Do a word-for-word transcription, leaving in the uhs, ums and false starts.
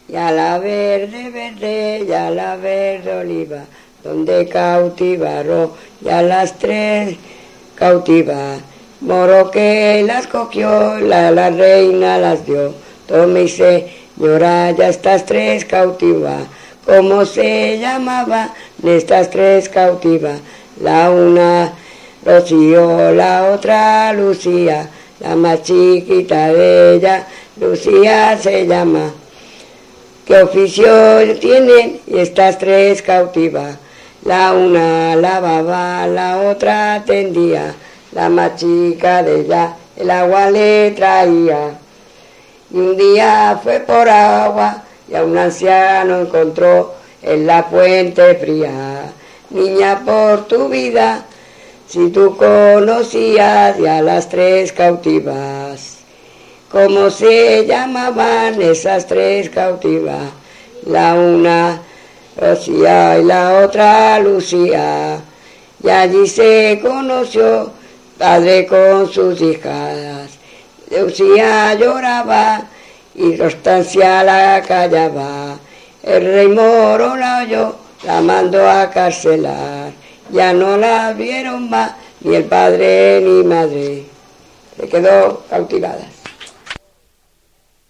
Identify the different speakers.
Speaker 1: y a la verde, verde, y a la verde oliva, donde cautivaron, y a las tres cautivas. Moro que las cogió, la, la reina las dio, tome y señora, ya estas tres cautivas. ¿Cómo se llamaban estas tres cautivas? La una Rocío, la otra Lucía, la más chiquita de ella, Lucía se llama. ¿Qué oficio tienen estas tres cautivas? La una lavaba, la otra tendía, la más chica de ella el agua le traía. Y un día fue por agua y a un anciano encontró en la fuente fría. Niña, por tu vida, si tú conocías ya las tres cautivas, ¿cómo se llamaban esas tres cautivas? La una Rocía y la otra Lucía, y allí se conoció padre con sus hijas. Lucía lloraba y Constancia la callaba. El rey Moro la oyó, la mandó a carcelar. Ya no la vieron más ni el padre ni madre. Se quedó cautivadas.